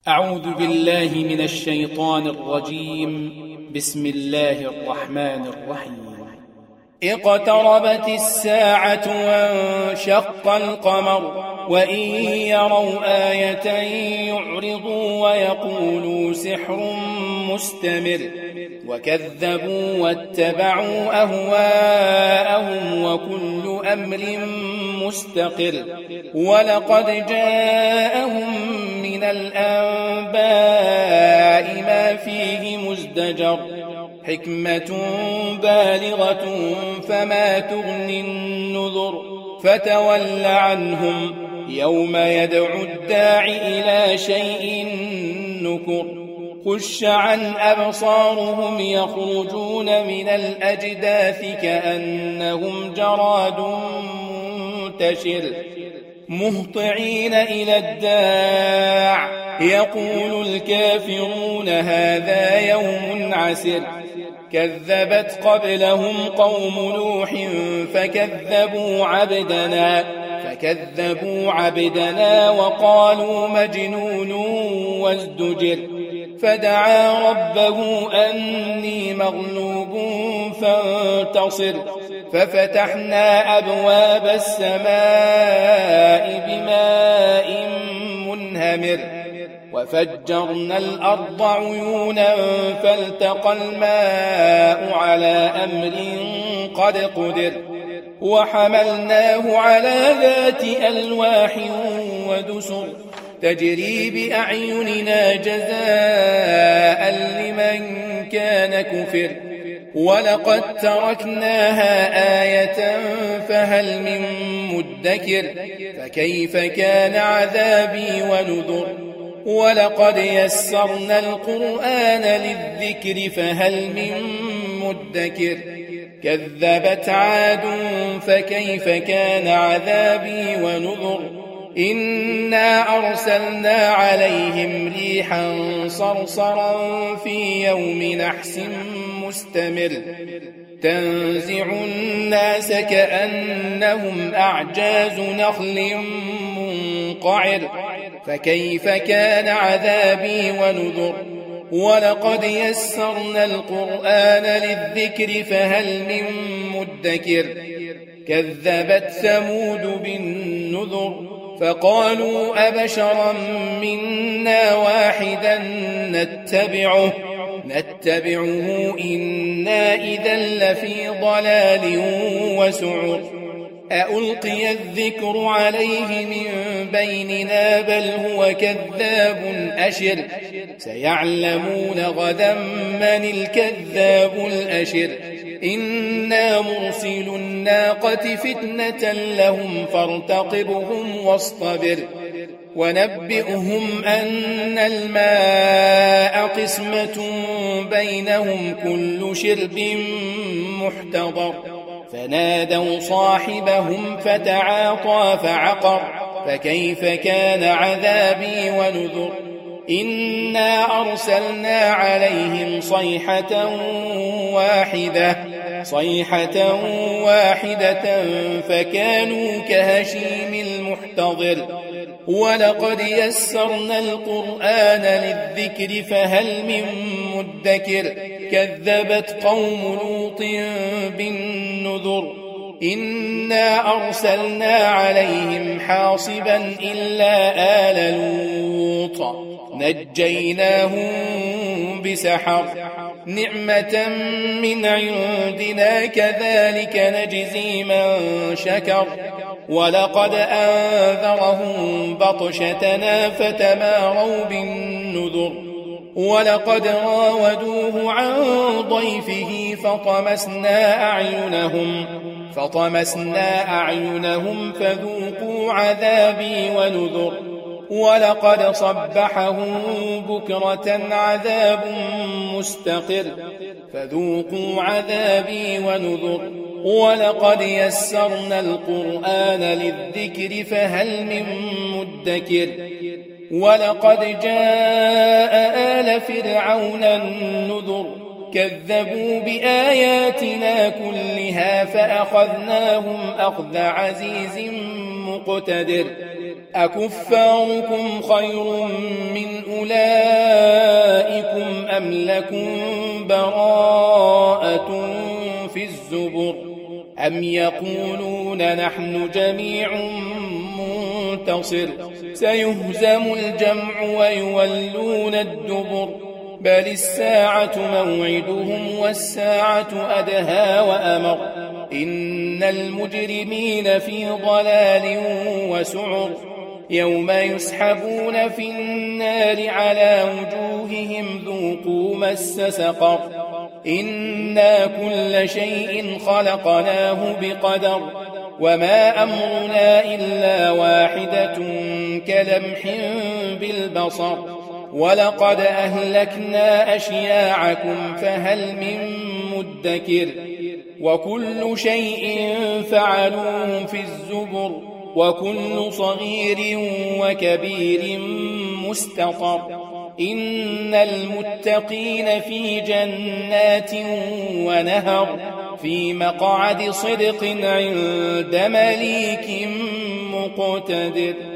أعوذ بالله من الشيطان الرجيم. بسم الله الرحمن الرحيم. اقتربت الساعة وانشق القمر وإن يروا آية يعرضوا ويقولوا سحر مستمر وكذبوا واتبعوا أهواءهم وكل أمر مستقر ولقد جاءهم من الأنباء ما فيه مزدجر حكمة بالغة فما تغني النذر فتول عنهم يوم يدعو الداع إلى شيء نكر خش عن أبصارهم يخرجون من الأجداث كأنهم جراد منتشر مهطعين إلى الداع يقول الكافرون هذا يوم عسر كذبت قبلهم قوم نوح فكذبوا عبدنا وقالوا مجنون وازدجر فدعا ربه أني مغلوب فانتصر ففتحنا أبواب السماء بماء منهمر وفجرنا الأرض عيونا فالتقى الماء على أمر قد قدر وحملناه على ذات ألواح ودسر تجري بأعيننا جزاء لمن كان كفر ولقد تركناها آية فهل من مدكر فكيف كان عذابي ونذر ولقد يسرنا القرآن للذكر فهل من مدكر كذبت عاد فكيف كان عذابي ونذر إنا أرسلنا عليهم ريحا صرصرا في يوم نحس مستمر تنزع الناس كأنهم أعجاز نخل منقعر فكيف كان عذابي ونذر ولقد يسرنا القرآن للذكر فهل من مدكر كذبت ثمود بالنذر فقالوا أبشرا منا واحدا نتبعه إنا إذا لفي ضلال وسعر أألقي الذكر عليه من بيننا بل هو كذاب أشر سيعلمون غدا من الكذاب الأشر إنا مرسل الناقة فتنة لهم فارتقبهم واصطبر ونبئهم أن الماء قسمة بينهم كل شرب محتضر فنادوا صاحبهم فتعاطى فعقر فكيف كان عذابي ونذر إنا أرسلنا عليهم صيحة واحدة فكانوا كهشيم المحتضر ولقد يسرنا القرآن للذكر فهل من مدكر كذبت قوم لوط بالنذر إنا أرسلنا عليهم حاصبا إلا آل لوط نجيناهم بسحر نعمة من عندنا كذلك نجزي من شكر ولقد أنذرهم بطشتنا فتماروا بالنذر ولقد راودوه عن ضيفه فطمسنا أعينهم فذوقوا عذابي ونذر ولقد صبحهم بكرة عذاب مستقر فذوقوا عذابي ونذر ولقد يسرنا القرآن للذكر فهل من مدكر ولقد جاء آل فرعون النذر كذبوا بآياتنا كلها فأخذناهم أخذ عزيز مقتدر أكفاركم خير من أولئكم أم لكم براءة في الزبر أم يقولون نحن جميع منتصر سيهزم الجمع ويولون الدبر بل الساعة موعدهم والساعة أدهى وأمر إن المجرمين في ضلال وسعر يوم يسحبون في النار على وجوههم ذوقوا مس سقر إنا كل شيء خلقناه بقدر وما أمرنا إلا واحدة كلمح بالبصر ولقد أهلكنا أشياعكم فهل من مدكر وكل شيء فعلوه في الزبر وكل صغير وكبير مستطر إن المتقين في جنات ونهر في مقعد صدق عند مليك مقتدر.